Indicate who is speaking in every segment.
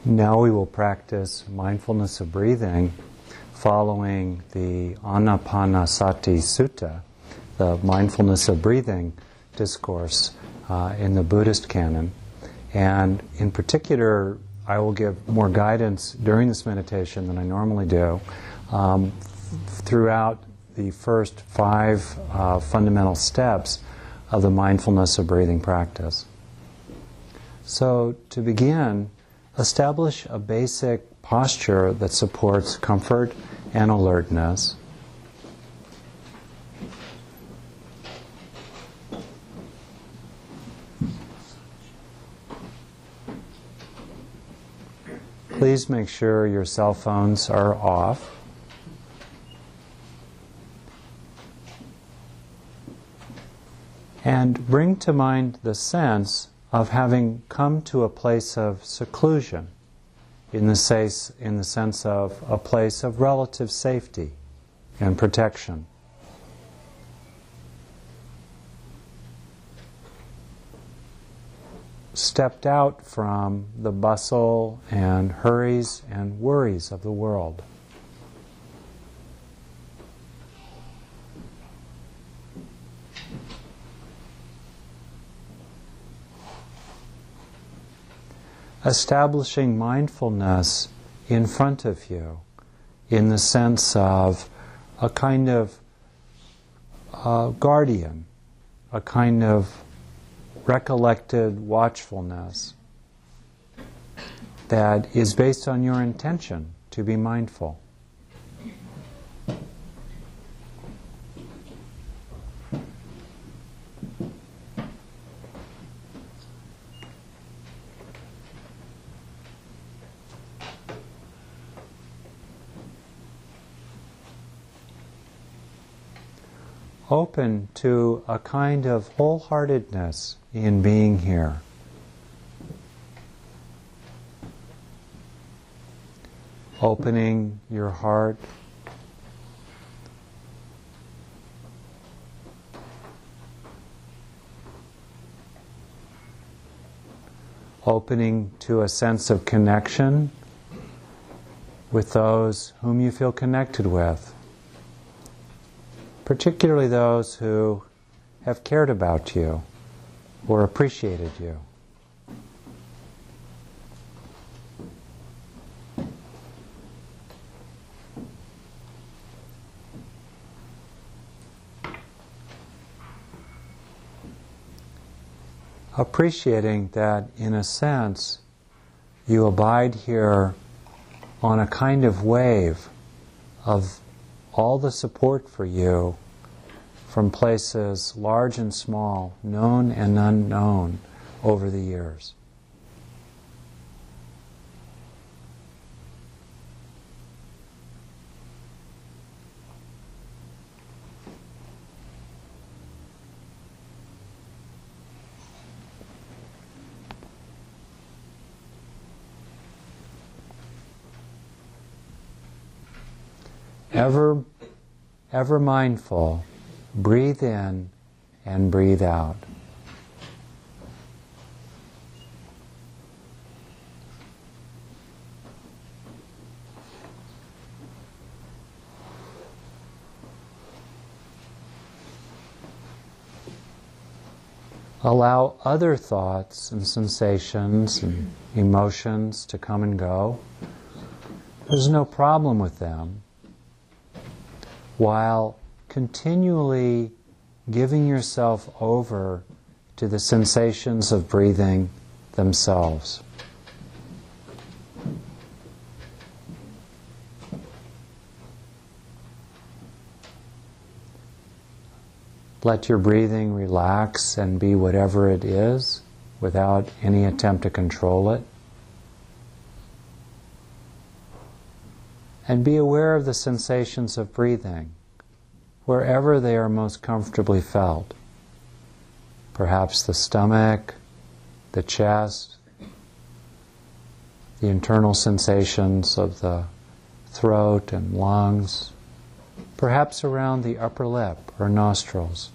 Speaker 1: Now we will practice mindfulness of breathing following the Anapanasati Sutta, the mindfulness of breathing discourse in the Buddhist canon. And in particular, I will give more guidance during this meditation than I normally do throughout the first 5 fundamental steps of the mindfulness of breathing practice. So to begin, establish a basic posture that supports comfort and alertness. Please make sure your cell phones are off. And bring to mind the sense of having come to a place of seclusion, in the sense of a place of relative safety and protection. Stepped out from the bustle and hurries and worries of the world. Establishing mindfulness in front of you, in the sense of a kind of guardian, a kind of recollected watchfulness that is based on your intention to be mindful. Open to a kind of wholeheartedness in being here. Opening your heart. Opening to a sense of connection with those whom you feel connected with. Particularly those who have cared about you or appreciated you. Appreciating that, in a sense, you abide here on a kind of wave of all the support for you from places large and small, known and unknown, over the years. Ever mindful, breathe in and breathe out. Allow other thoughts and sensations and emotions to come and go. There's no problem with them, while continually giving yourself over to the sensations of breathing themselves. Let your breathing relax and be whatever it is, without any attempt to control it. And be aware of the sensations of breathing, wherever they are most comfortably felt. Perhaps the stomach, the chest, the internal sensations of the throat and lungs, perhaps around the upper lip or nostrils.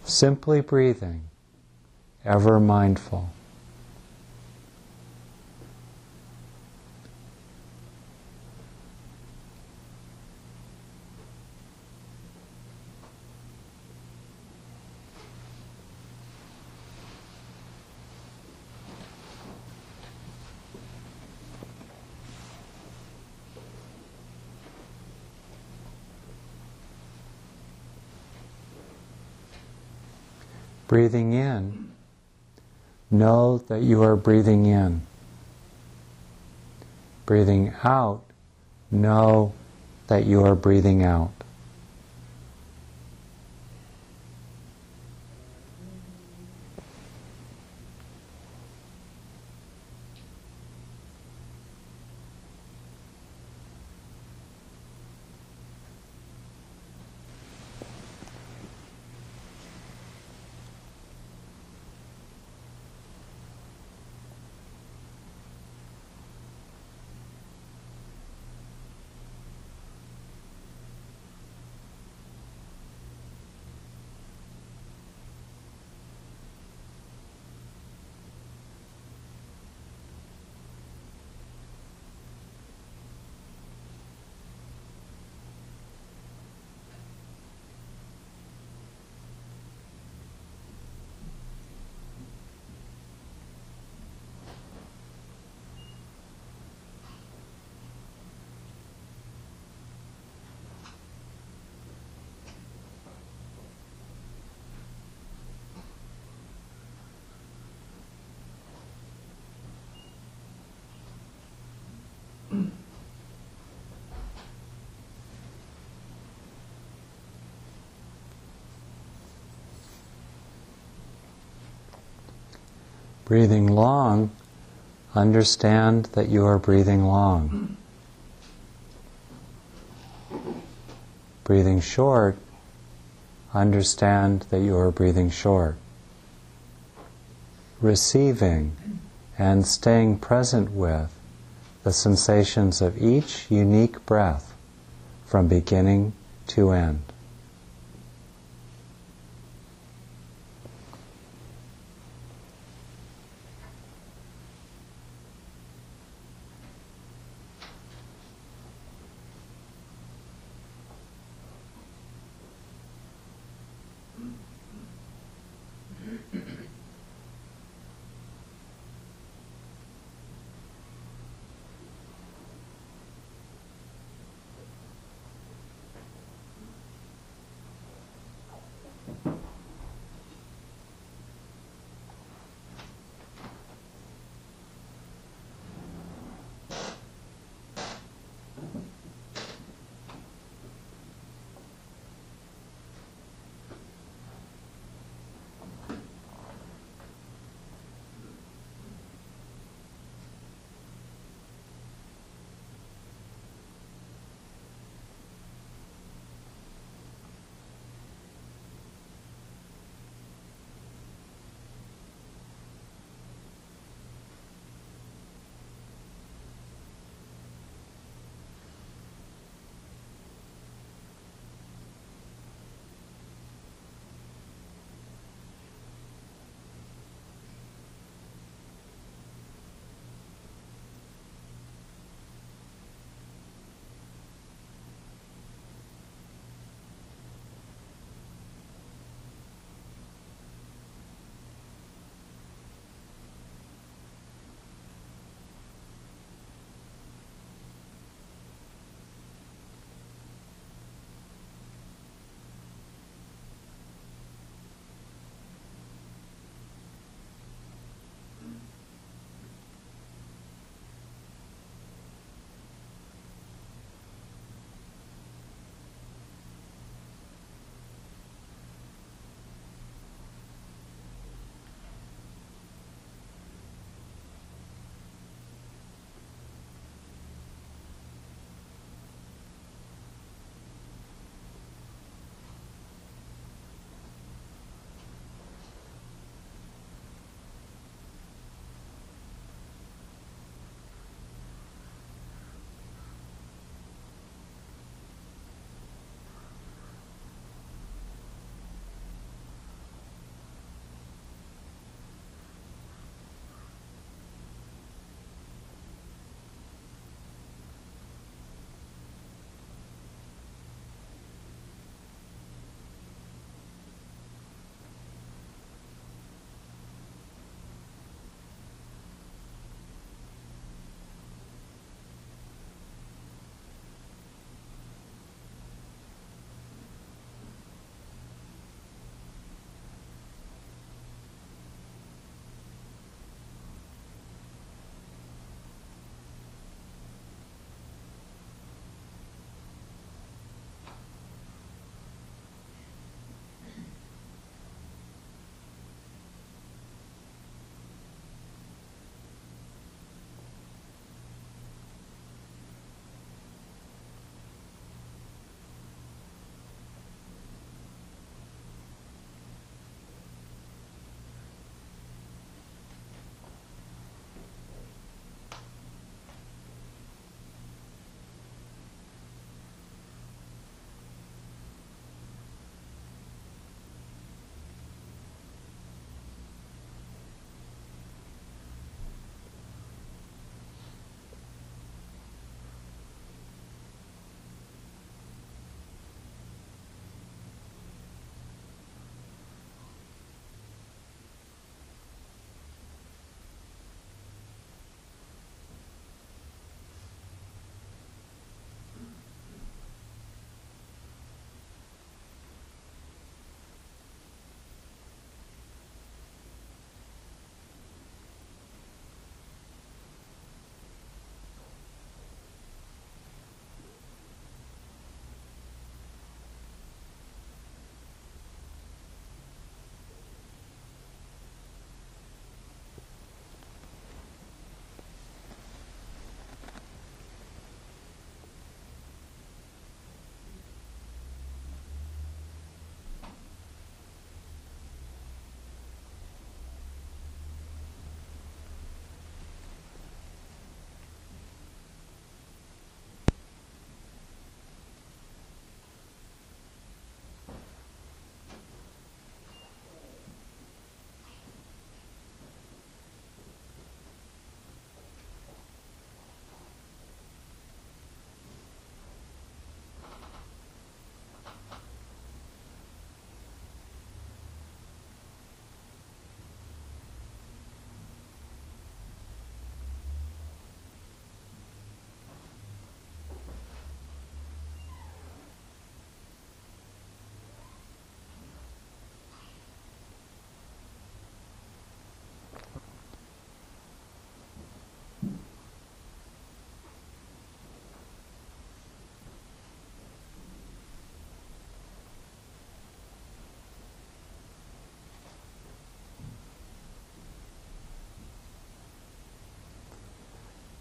Speaker 1: Simply breathing, ever mindful. Breathing in, know that you are breathing in. Breathing out, know that you are breathing out. Breathing long, understand that you are breathing long. Breathing short, understand that you are breathing short. Receiving and staying present with the sensations of each unique breath from beginning to end.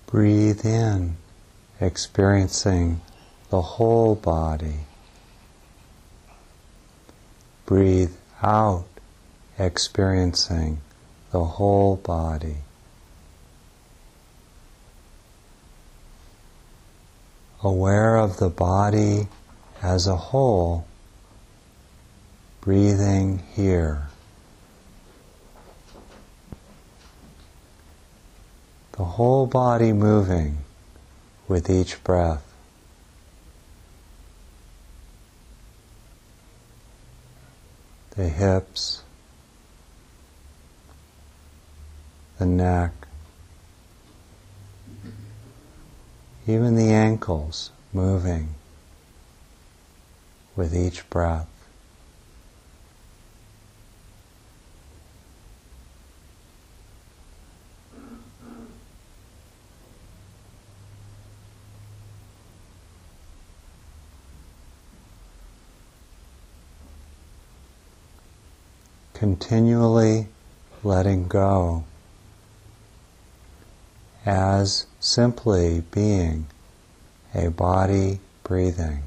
Speaker 1: Breathe in, experiencing the whole body. Breathe out, experiencing the whole body. Aware of the body as a whole, breathing here. The whole body moving with each breath. The hips, the neck, even the ankles moving with each breath. Continually letting go as simply being a body breathing.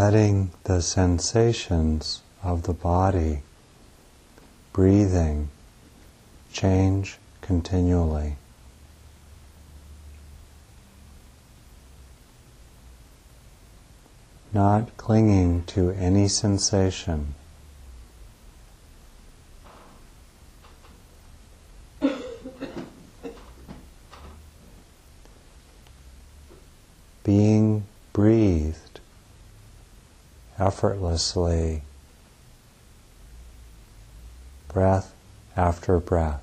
Speaker 1: letting the sensations of the body, breathing, change continually. Not clinging to any sensation. Being breathed effortlessly, breath after breath.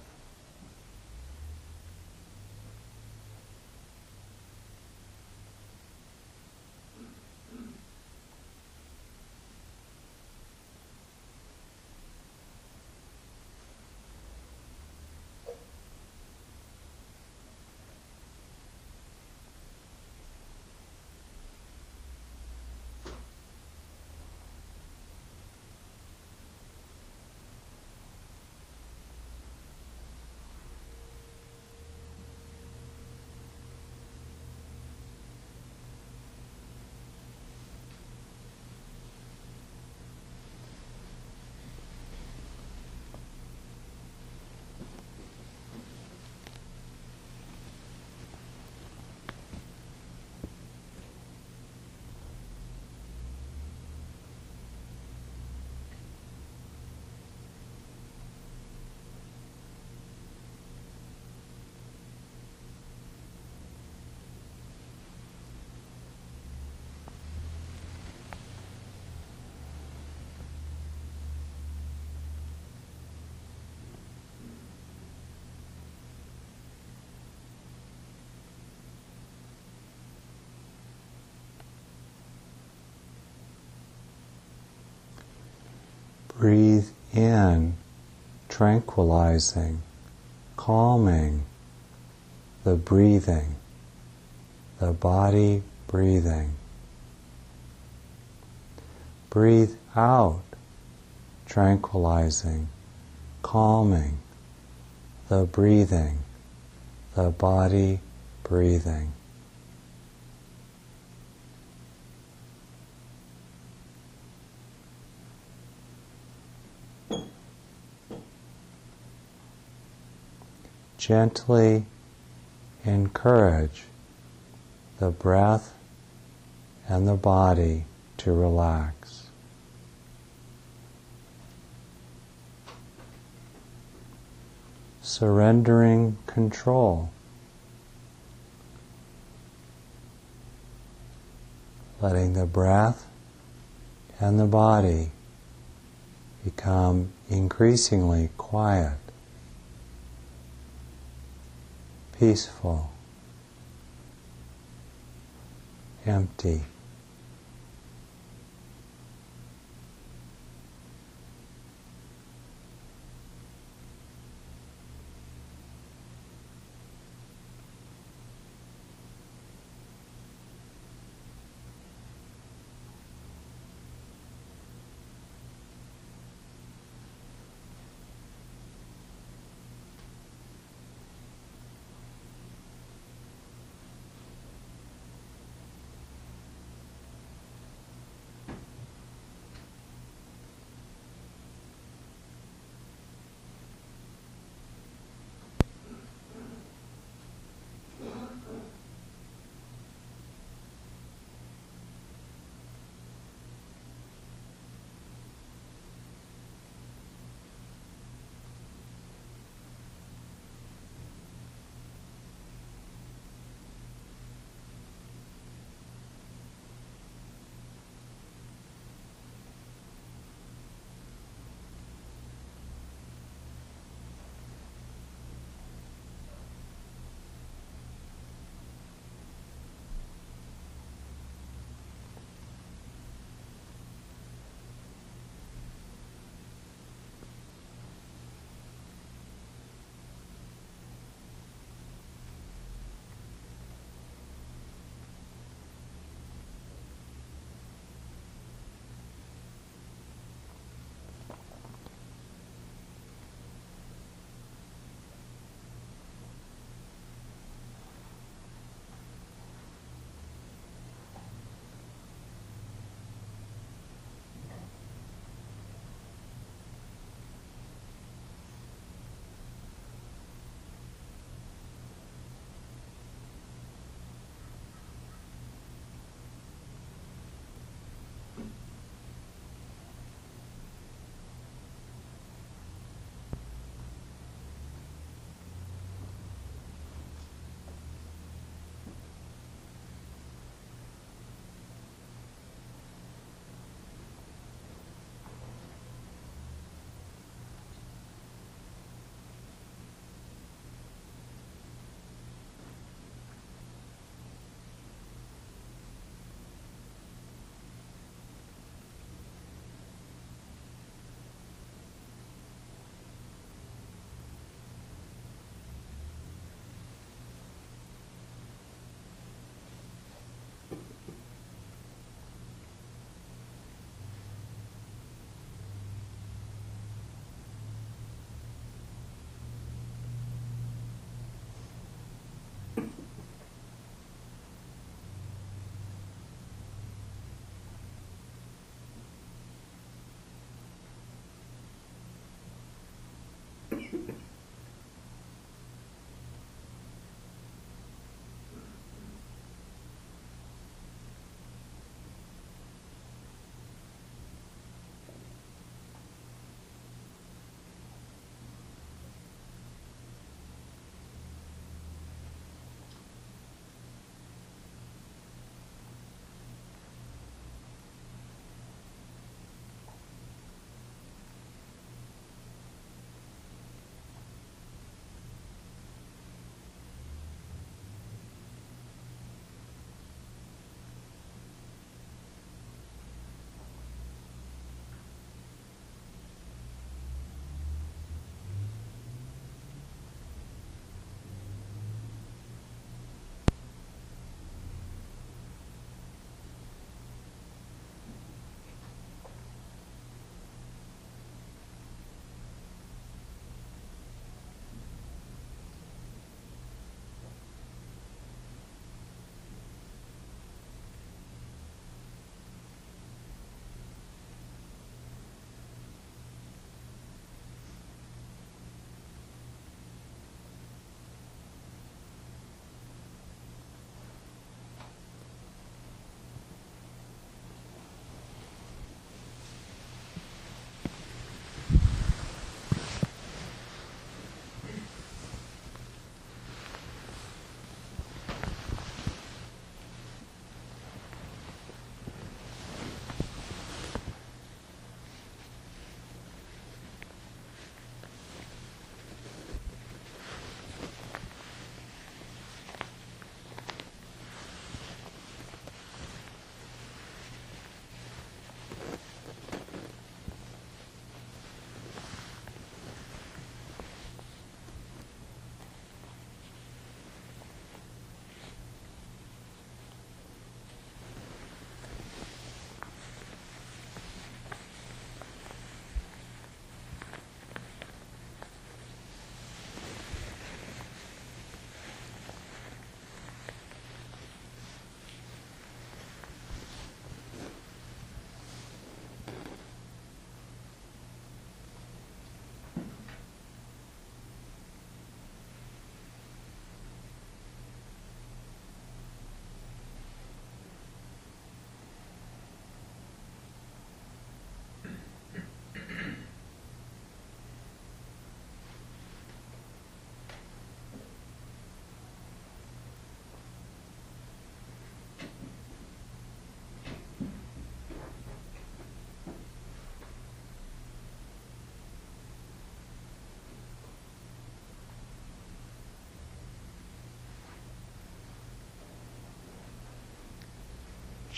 Speaker 1: Breathe in, tranquilizing, calming the breathing, the body breathing. Breathe out, tranquilizing, calming the breathing, the body breathing. Gently encourage the breath and the body to relax. Surrendering control. Letting the breath and the body become increasingly quiet, peaceful, empty.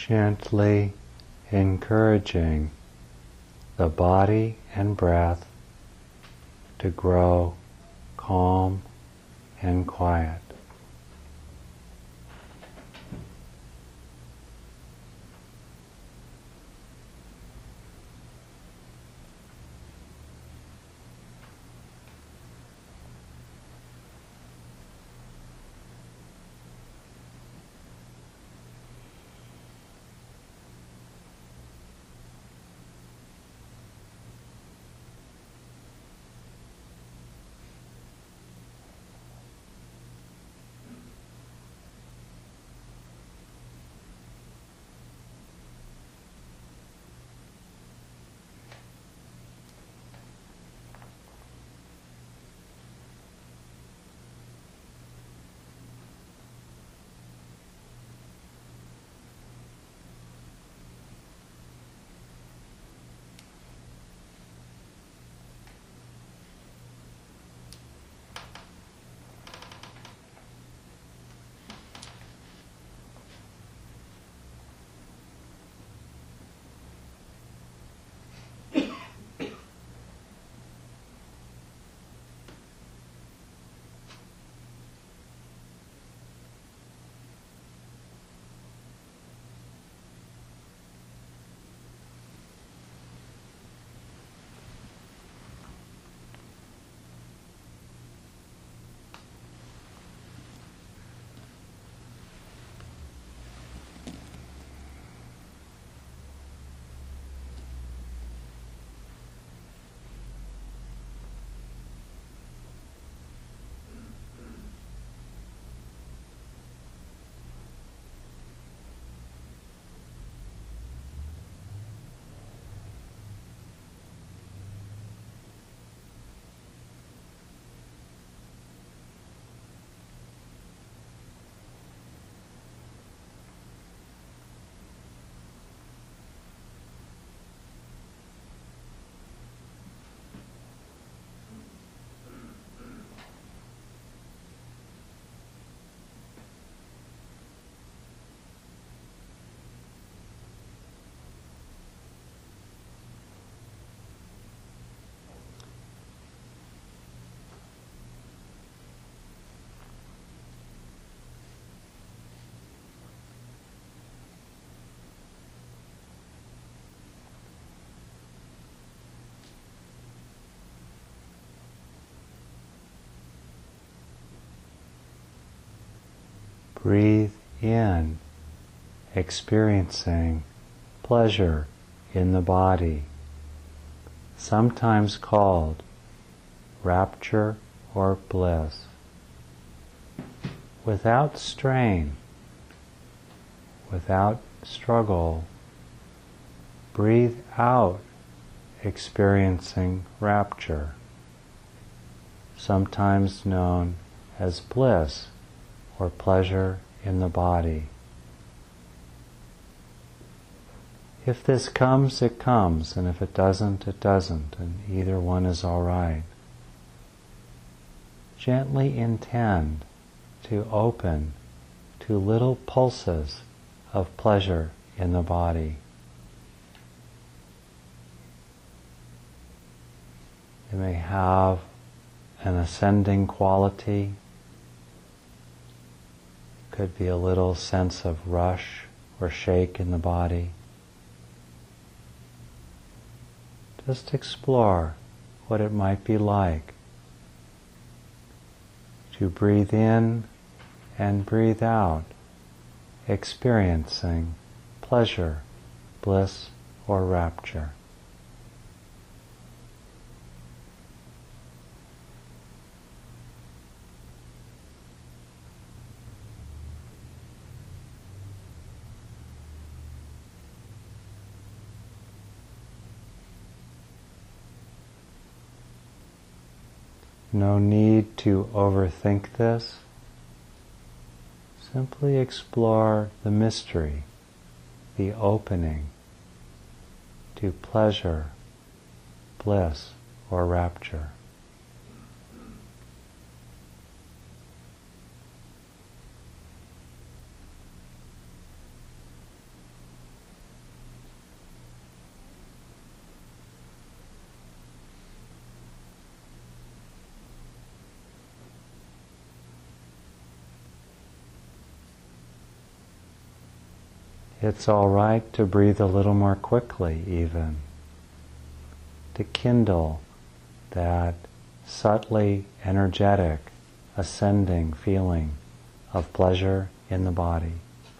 Speaker 1: Gently encouraging the body and breath to grow calm and quiet. Breathe in, experiencing pleasure in the body, sometimes called rapture or bliss. Without strain, without struggle, breathe out, experiencing rapture, sometimes known as bliss or pleasure in the body. If this comes, it comes, and if it doesn't, it doesn't, and either one is all right. Gently intend to open to little pulses of pleasure in the body. It may have an ascending quality. Could be a little sense of rush or shake in the body. Just explore what it might be like to breathe in and breathe out, experiencing pleasure, bliss, or rapture. No need to overthink this. Simply explore the mystery, the opening to pleasure, bliss, or rapture. It's all right to breathe a little more quickly even, to kindle that subtly energetic, ascending feeling of pleasure in the body.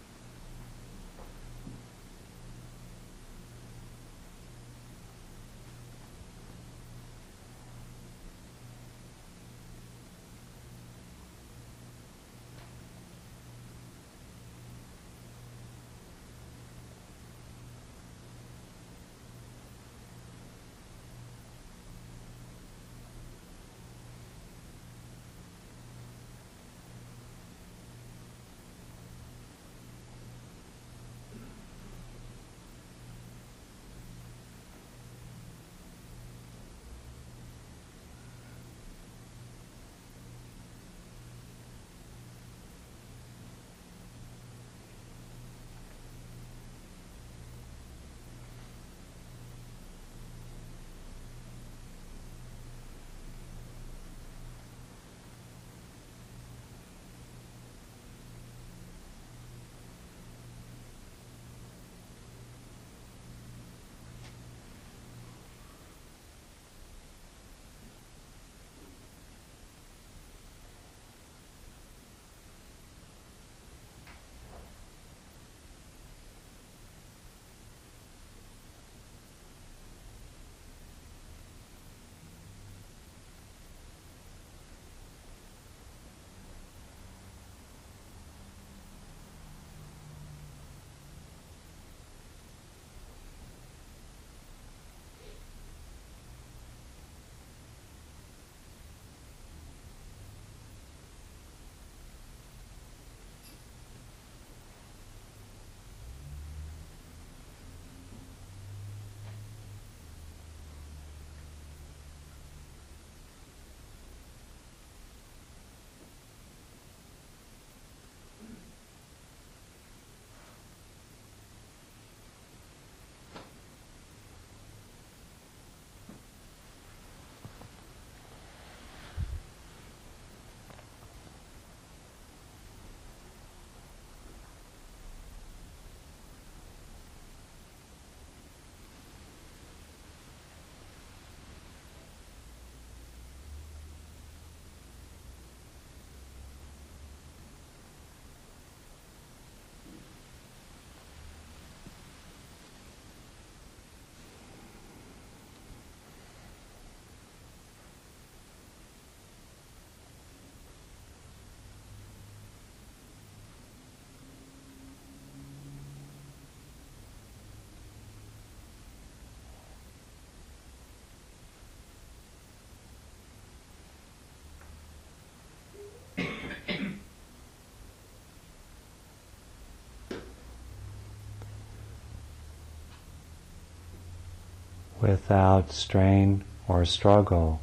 Speaker 1: Without strain or struggle,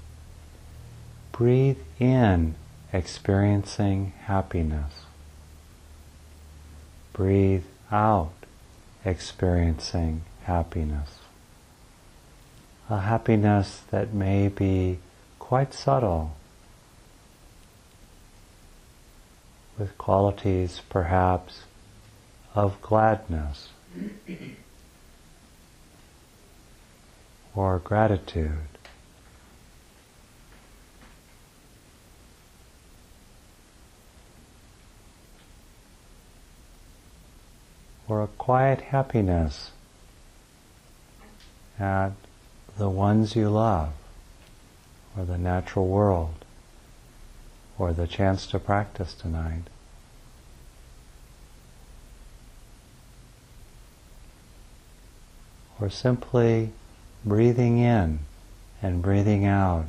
Speaker 1: breathe in, experiencing happiness. Breathe out, experiencing happiness. A happiness that may be quite subtle, with qualities perhaps of gladness or gratitude. Or a quiet happiness at the ones you love, or the natural world, or the chance to practice tonight. Or simply breathing in and breathing out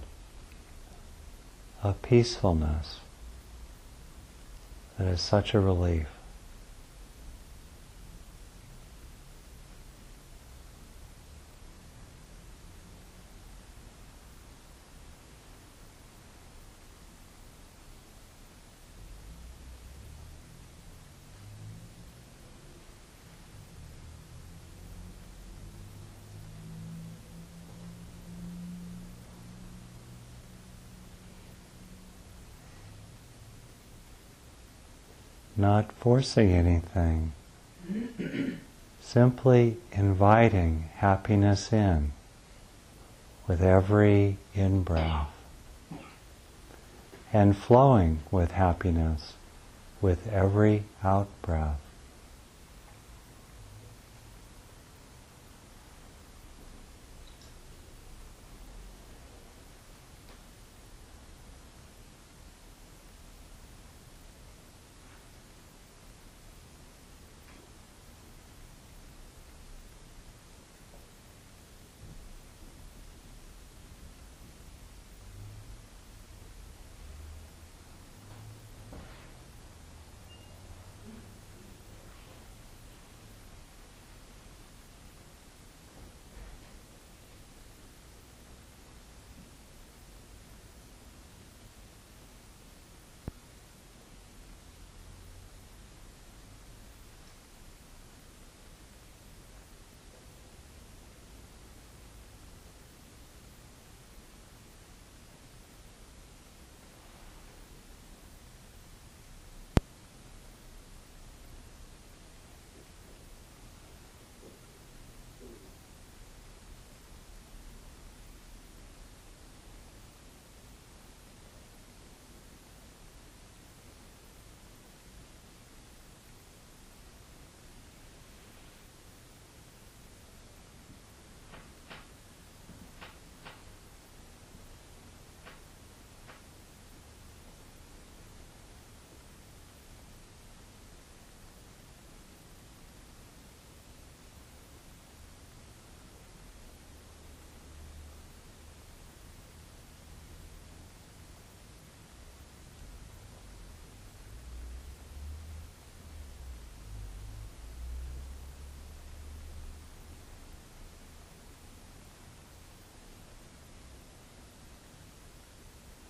Speaker 1: a peacefulness that is such a relief. Not forcing anything, simply inviting happiness in with every in-breath, and flowing with happiness with every out-breath.